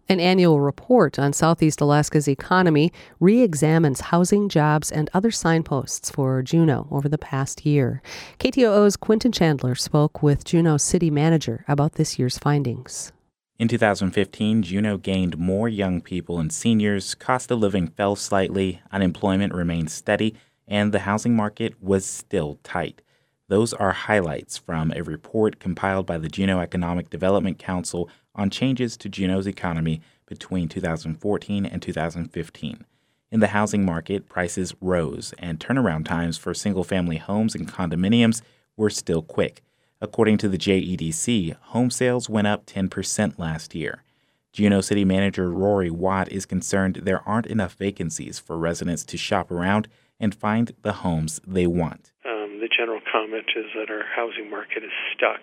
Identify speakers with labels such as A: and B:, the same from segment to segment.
A: An annual report on Southeast Alaska's economy re-examines housing, jobs, and other signposts for Juneau over the past year. KTOO's Quentin Chandler spoke with Juneau's city manager about this year's findings.
B: In 2015, Juneau gained more young people and seniors, cost of living fell slightly, unemployment remained steady, and the housing market was still tight. Those are highlights from a report compiled by the Juneau Economic Development Council on changes to Juneau's economy between 2014 and 2015. In the housing market, prices rose, and turnaround times for single-family homes and condominiums were still quick. According to the JEDC, home sales went up 10% last year. Juneau City Manager Rory Watt is concerned there aren't enough vacancies for residents to shop around and find the homes they want.
C: The general comment is that our housing market is stuck,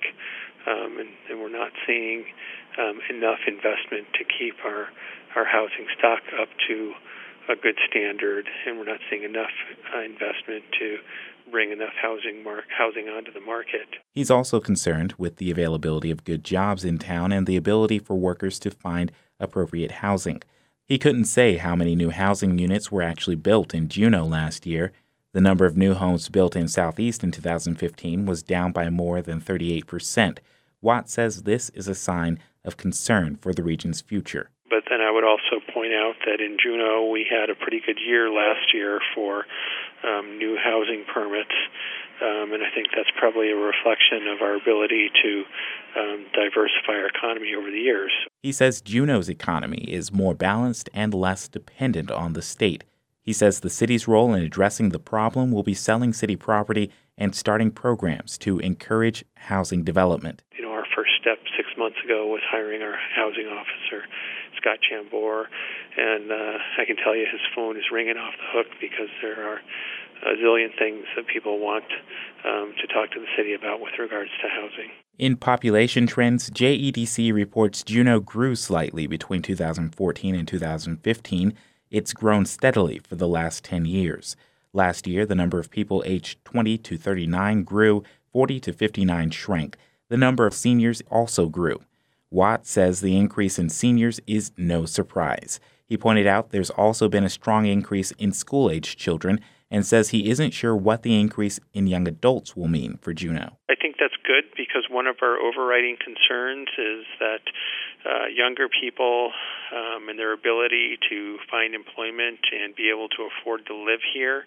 C: and we're not seeing enough investment to keep our housing stock up to a good standard, and we're not seeing enough investment to bring enough housing onto the market.
B: He's also concerned with the availability of good jobs in town and the ability for workers to find appropriate housing. He couldn't say how many new housing units were actually built in Juneau last year. The number of new homes built in Southeast in 2015 was down by more than 38%. Watt says this is a sign of concern for the region's future.
C: But then I would also point out that in Juneau we had a pretty good year last year for new housing permits, and I think that's probably a reflection of our ability to diversify our economy over the years.
B: He says Juneau's economy is more balanced and less dependent on the state. He says the city's role in addressing the problem will be selling city property and starting programs to encourage housing development.
C: Our first step 6 months ago was hiring our housing officer, Scott Chambor, and I can tell you his phone is ringing off the hook because there are a zillion things that people want to talk to the city about with regards to housing.
B: In population trends, JEDC reports Juneau grew slightly between 2014 and 2015. It's grown steadily for the last 10 years. Last year, the number of people aged 20 to 39 grew, 40 to 59 shrank. The number of seniors also grew. Watt says the increase in seniors is no surprise. He pointed out there's also been a strong increase in school-aged children and says he isn't sure what the increase in young adults will mean for Juneau.
C: I think that's good because one of our overriding concerns is that younger people and their ability to find employment and be able to afford to live here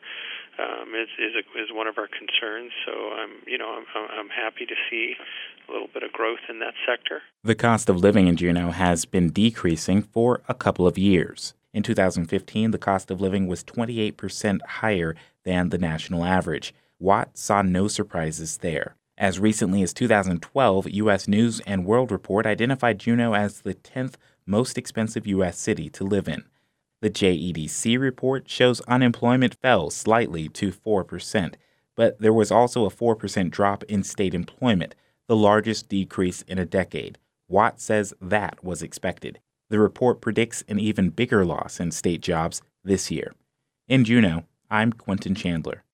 C: is one of our concerns. So I'm happy to see a little bit of growth in that sector.
B: The cost of living in Juneau has been decreasing for a couple of years. In 2015, the cost of living was 28% higher than the national average. Watt saw no surprises there. As recently as 2012, U.S. News & World Report identified Juneau as the 10th most expensive U.S. city to live in. The JEDC report shows unemployment fell slightly to 4%, but there was also a 4% drop in state employment, the largest decrease in a decade. Watt says that was expected. The report predicts an even bigger loss in state jobs this year. In Juneau, I'm Quentin Chandler.